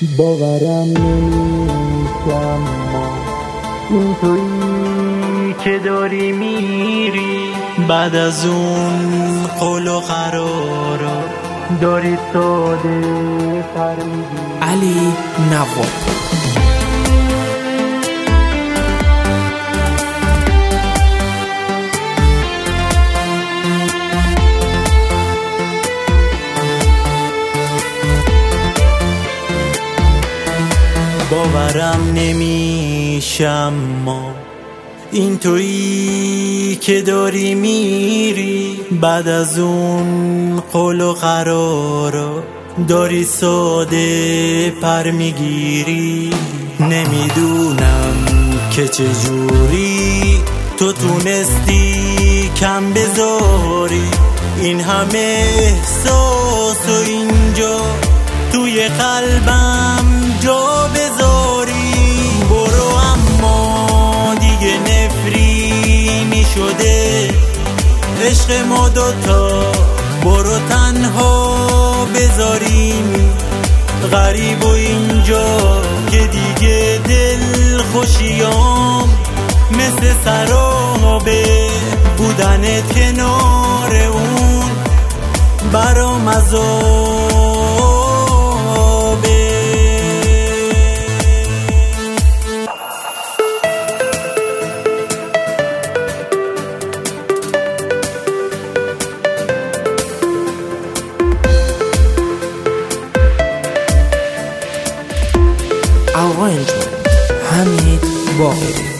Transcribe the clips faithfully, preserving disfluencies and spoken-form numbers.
باورم نمیشم ما این تویی که داری میری، بعد از اون قول و قرارا داری ساده پر میگیری. علی نواد. باورم نمیشم ما این تویی که داری میری، بعد از اون قول و قرارا داری ساده پر میگیری. نمیدونم که چجوری تو تونستی کم بذاری این همه احساس و اینجا توی قلبم جا بذاری. برو اما دیگه نفرینی شده عشق ما دوتا، برو تنها بذاریم غریب و اینجا که دیگه دل خوشیام مثل سرابه. بودنت کنار اون برام عذابه. Arrangement حمید باقری.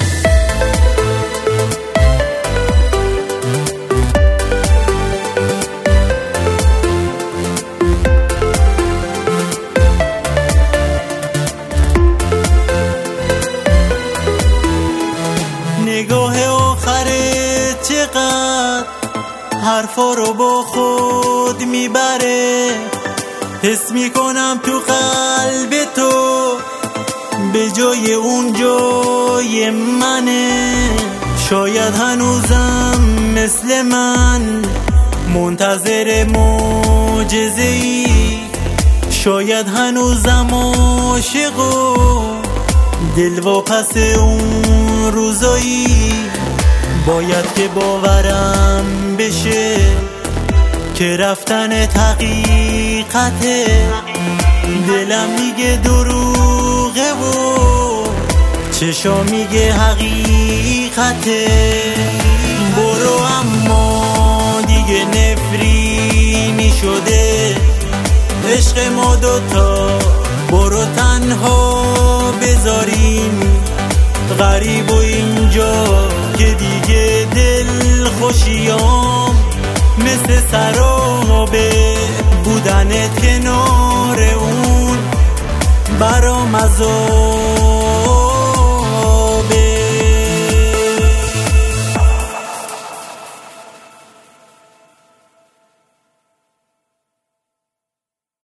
نگاه آخره چقدر حرفا رو با خود میبره، حس میکنم تو قلب تو به جای اون جای منه. شاید هنوزم مثل من منتظر معجزه‌ای، شاید هنوزم عاشق و دلواپس اون روزایی. باید که باورم بشه که رفتن حقیقته، دلم میگه دروغه و چشا میگه حقیقته. برو اما دیگه نفرینی شده عشق ما دوتا، برو تنها بذاریم غریب و اینجا که دیگه دل خوشیام مثل سرابه. بودنت کنار اون برام عذاب.